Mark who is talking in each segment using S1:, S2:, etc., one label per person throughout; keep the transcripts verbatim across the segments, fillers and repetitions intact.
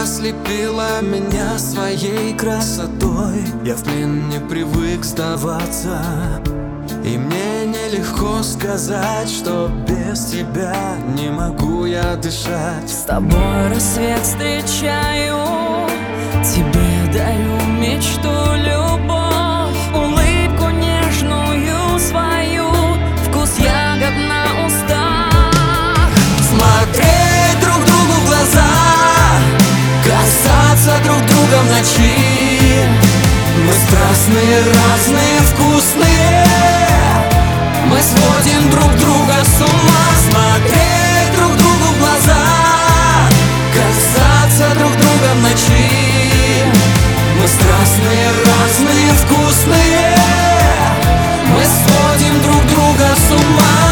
S1: ослепила меня своей красотой. Я в плен не привык сдаваться, и мне нелегко сказать, что без тебя не могу я дышать.
S2: С тобой рассвет встречаю, тебе даю мечту, любовь, улыбку нежную свою, вкус ягод на устах.
S1: Смотреть друг другу в глаза, касаться друг друга в ночи. Мы страстные, разные, вкусные, мы сводим друг друга с ума. Смотреть друг другу в глаза, касаться друг друга в ночи. Мы страстные, разные, вкусные, мы сводим друг друга с ума.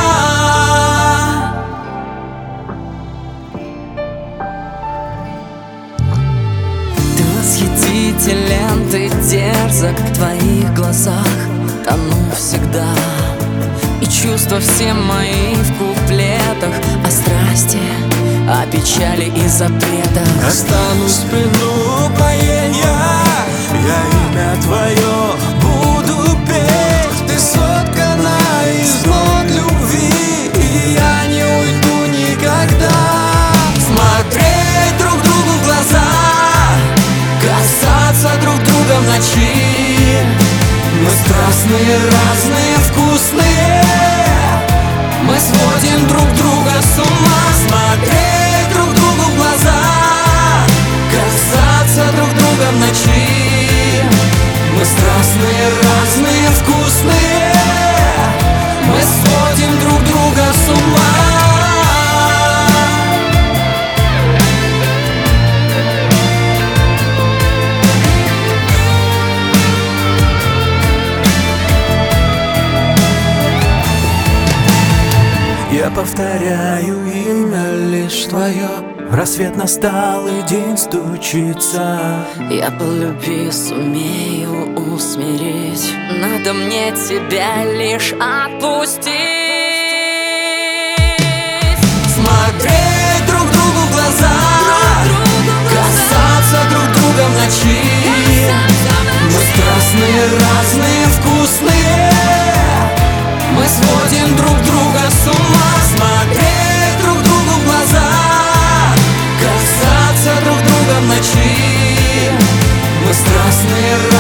S2: Ты восхитителен, ты дерзок, в твоих глазах тону всегда. И чувства все мои в куплетах, о страсти, о печали и запретах.
S1: Останусь в плену упоения, я имя твое буду петь. Ты соткана из нот любви, и я не уйду никогда. Смотреть друг другу в глаза, касаться друг друга в ночи. Мы страстные, разные, вкусные, мы сводим друг друга с ума. Смотреть друг другу в глаза, касаться друг друга в ночи. Мы страстные, разные, вкусные, мы сводим друг друга с ума. Я повторяю имя лишь твое, рассвет настал и день стучится.
S2: Я по любви сумею усмирить, надо мне тебя лишь отпустить.
S1: Смотреть друг другу в глаза, касаться друг друга в ночи. Мы страстные, разные, вкусные, мы сводим друг друга с ума. Смотреть друг другу в глаза, касаться друг друга в ночи. Мы страстные,